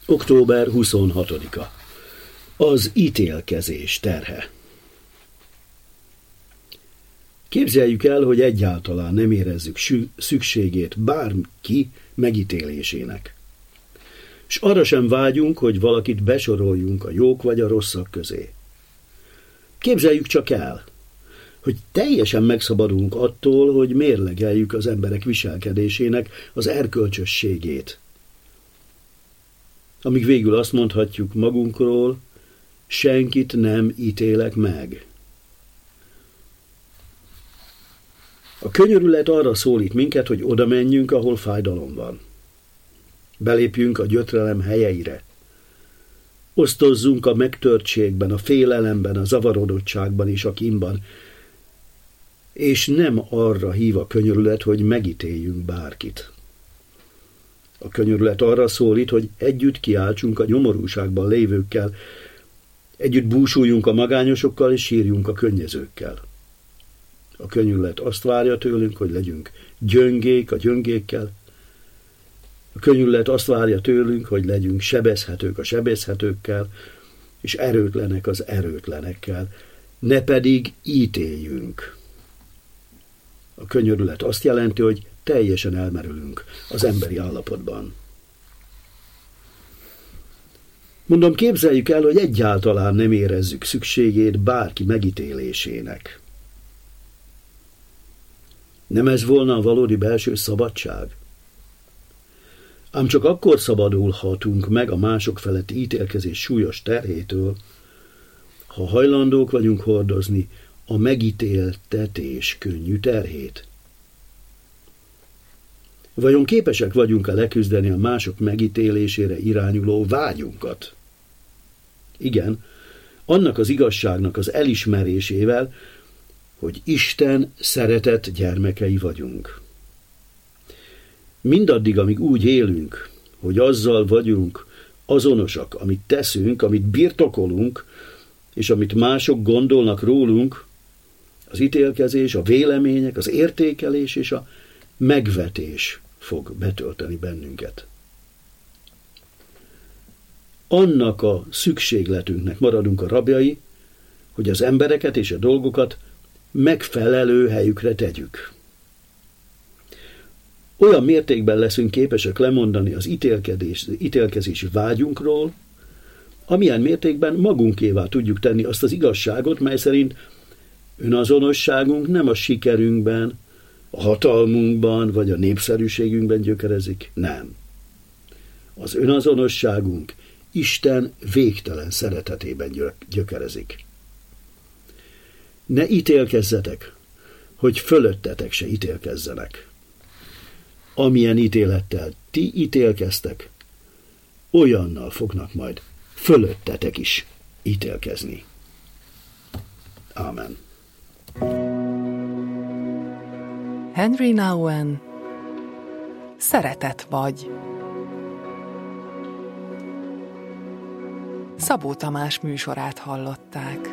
Október 26-a. Az ítélkezés terhe. Képzeljük el, hogy egyáltalán nem érezzük szükségét bárki megítélésének. És arra sem vágyunk, hogy valakit besoroljunk a jók vagy a rosszak közé. Képzeljük csak el, hogy teljesen megszabadulunk attól, hogy mérlegeljük az emberek viselkedésének az erkölcsösségét. Amíg végül azt mondhatjuk magunkról, senkit nem ítélek meg. A könyörület arra szólít minket, hogy oda menjünk, ahol fájdalom van. Belépjünk a gyötrelem helyeire. Osztozzunk a megtörtségben, a félelemben, a zavarodottságban és a kínban. És nem arra hív a könyörület, hogy megítéljünk bárkit. A könyörület arra szólít, hogy együtt kiáltsunk a nyomorúságban lévőkkel, együtt búsuljunk a magányosokkal és sírjunk a könnyezőkkel. A könyörület azt várja tőlünk, hogy legyünk gyöngék a gyöngékkel. A könyörület azt várja tőlünk, hogy legyünk sebezhetők a sebezhetőkkel, és erőtlenek az erőtlenekkel, ne pedig ítéljünk. A könyörület azt jelenti, hogy teljesen elmerülünk az emberi állapotban. Mondom, képzeljük el, hogy egyáltalán nem érezzük szükségét bárki megítélésének. Nem ez volna a valódi belső szabadság? Ám csak akkor szabadulhatunk meg a mások feletti ítélkezés súlyos terhétől, ha hajlandók vagyunk hordozni a megítéltetés könnyű terhét. Vajon képesek vagyunk-e leküzdeni a mások megítélésére irányuló vágyunkat? Igen, annak az igazságnak az elismerésével, hogy Isten szeretett gyermekei vagyunk. Mindaddig, amíg úgy élünk, hogy azzal vagyunk azonosak, amit teszünk, amit birtokolunk, és amit mások gondolnak rólunk, az ítélkezés, a vélemények, az értékelés és a megvetés fog betölteni bennünket. Annak a szükségletünknek maradunk a rabjai, hogy az embereket és a dolgokat megfelelő helyükre tegyük. Olyan mértékben leszünk képesek lemondani az ítélkezési vágyunkról, amilyen mértékben magunkévá tudjuk tenni azt az igazságot, mely szerint önazonosságunk nem a sikerünkben, a hatalmunkban vagy a népszerűségünkben gyökerezik, nem. Az önazonosságunk Isten végtelen szeretetében gyökerezik. Ne ítélkezzetek, hogy fölöttetek se ítélkezzenek. Amilyen ítélettel ti ítélkeztek, olyannal fognak majd fölöttetek is ítélkezni. Ámen. Henry Nouwen, Szeretet vagy. Szabó Tamás műsorát hallották.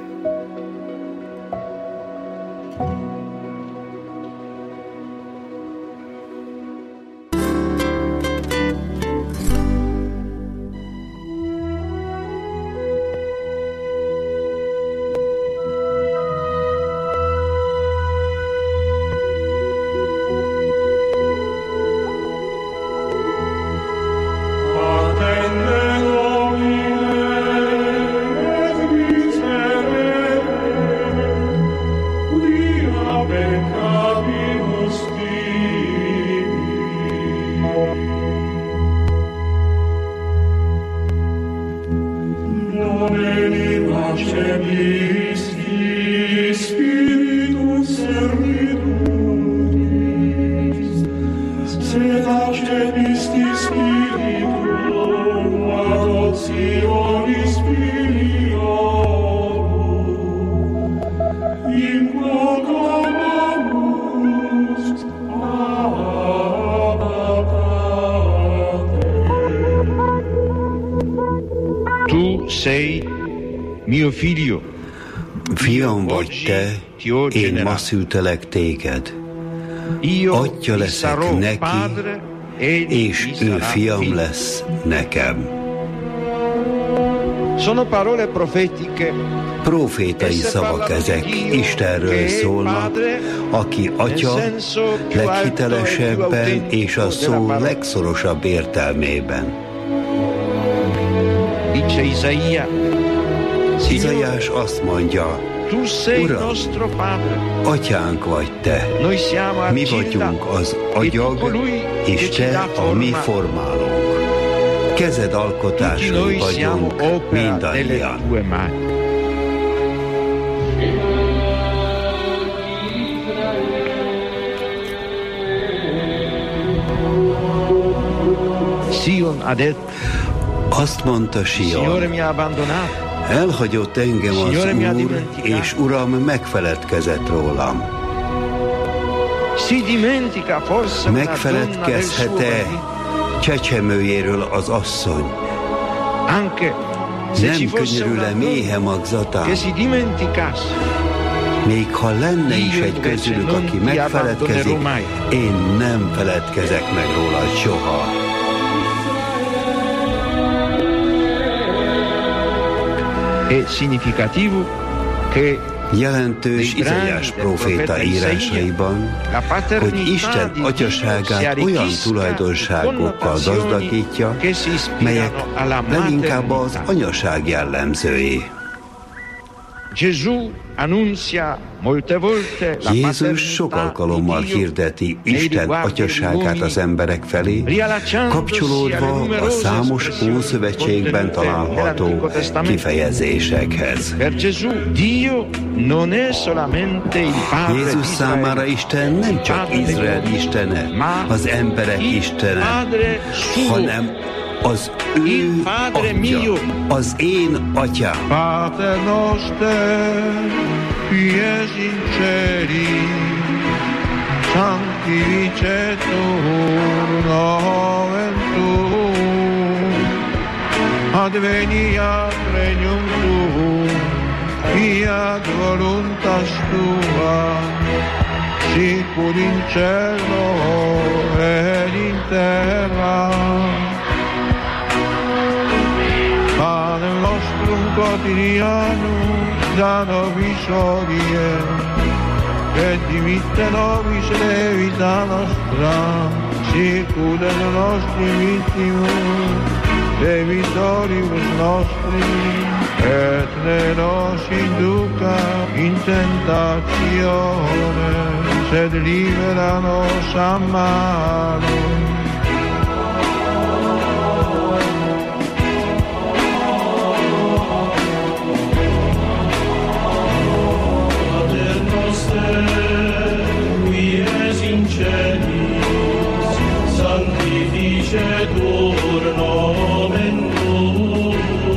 Fiam vagy te, én ma szültelek téged. Atya leszek neki, és ő fiam lesz nekem. Profétai szavak ezek, Istenről szólnak, aki Atya leghitelesebben és a szó legszorosabb értelmében. Izaiás azt mondja: Uram, Atyánk vagy Te, mi vagyunk az agyag, és Te a mi formálónk. Kezed alkotásai vagyunk mindannyian. Azt mondta Sion: elhagyott engem az Úr, és Uram megfeledkezett rólam. Megfeledkezhet-e csecsemőjéről az asszony? Nem könyörül-e méhe magzatán? Még ha lenne is egy közülük, aki megfeledkezik, én nem feledkezek meg róla soha. Jelentős Izaiás próféta írásaiban, hogy Isten atyaságát olyan tulajdonságokkal gazdagítja, melyek leginkább az anyaság jellemzői. Jézus sok alkalommal hirdeti Isten atyaságát az emberek felé, kapcsolódva a számos Ószövetségben található kifejezésekhez. Jézus számára Isten nem csak Izrael istene, az emberek istene, hanem az ő Atya, az én Atyám. Pater noster, qui es in celi, sanctificetur nomen tuum, adveniat regnum tuum, fiat voluntas tua, sicut in cielo et in terra. Panem nostrum quotidianum da nobis hodie, et dimitte nobis debita nostra, sicut et nostri vittimus debitoribus nostri, et ne nos induca in tentatione, sed libera nos a malo. Sanctificetur nomen tuum,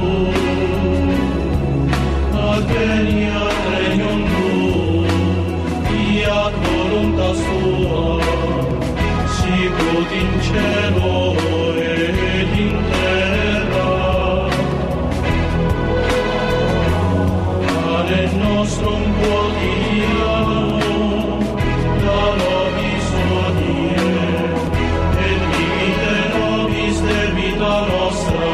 adveniat regnum tuum, fiat voluntas tua, sicut in cielo et in terra. Panem nostrum quotidianum da nobis hodie, debita nostra,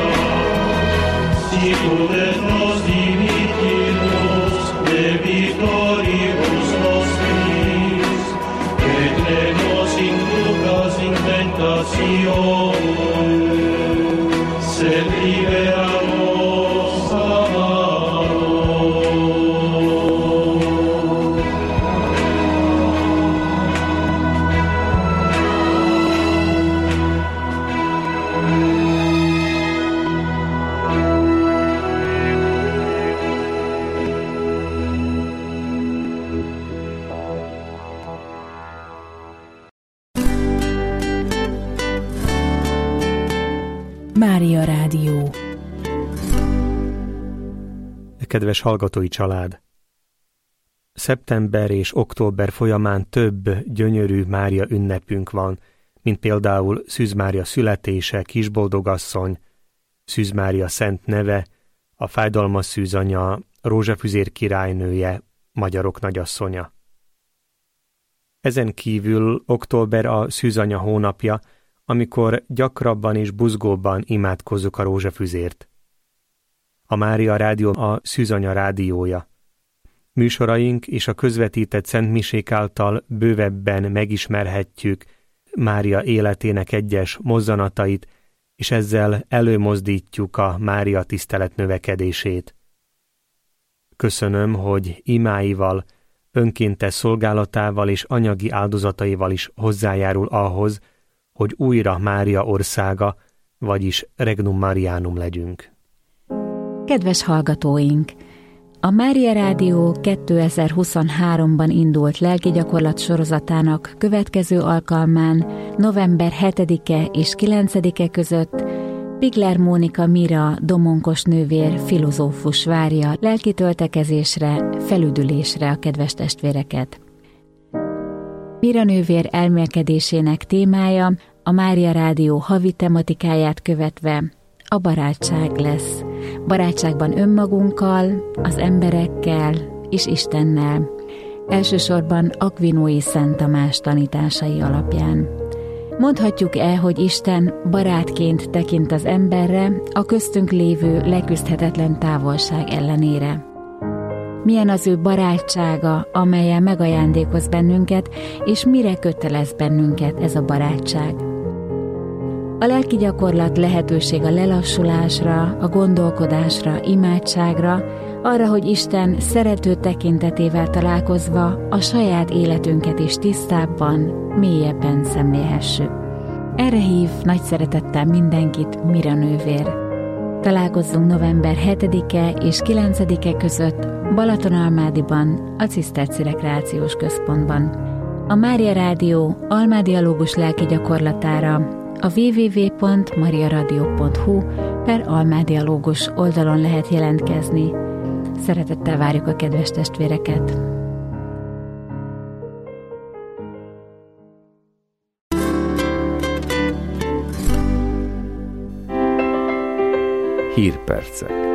sicut et nos dimittimus debitoribus nostris, et ne nos inducas in tentatione, sed libera nos a malo. Mária Rádió. Kedves hallgatói család! Szeptember és október folyamán több gyönyörű Mária ünnepünk van, mint például Szűz Mária születése, Kisboldogasszony, Szűz Mária szent neve, a fájdalmas szűzanya, Rózsafüzér királynője, Magyarok nagyasszonya. Ezen kívül október a szűzanya hónapja, amikor gyakrabban és buzgóbban imádkozzuk a rózsafüzért. A Mária Rádió a Szűzanya rádiója. Műsoraink és a közvetített szentmisék által bővebben megismerhetjük Mária életének egyes mozzanatait, és ezzel előmozdítjuk a Mária tisztelet növekedését. Köszönöm, hogy imáival, önkéntes szolgálatával és anyagi áldozataival is hozzájárul ahhoz, hogy újra Mária országa, vagyis Regnum Marianum legyünk. Kedves hallgatóink! A Mária Rádió 2023-ban indult lelkigyakorlat sorozatának következő alkalmán november 7-e és 9-e között Pigler Mónika Mira domonkos nővér filozófus várja lelki töltekezésre, felüdülésre a kedves testvéreket. Mira nővér elmélkedésének témája a Mária Rádió havi tematikáját követve a barátság lesz. Barátságban önmagunkkal, az emberekkel és Istennel. Elsősorban Akvinói Szent Tamás tanításai alapján. Mondhatjuk-e, hogy Isten barátként tekint az emberre a köztünk lévő leküzdhetetlen távolság ellenére? Milyen az ő barátsága, amellyel megajándékoz bennünket, és mire kötelez bennünket ez a barátság? A lelki gyakorlat lehetőség a lelassulásra, a gondolkodásra, imádságra, arra, hogy Isten szerető tekintetével találkozva a saját életünket is tisztábban, mélyebben szemlélhessük. Erre hív nagy szeretettel mindenkit Mira nővér. Találkozzunk november 7-e és 9-e között Balatonalmádiban, a Ciszterci Rekreációs Központban. A Mária Rádió almádialógus lelki gyakorlatára a www.mariaradio.hu/almádialógus oldalon lehet jelentkezni. Szeretettel várjuk a kedves testvéreket! Hírpercek.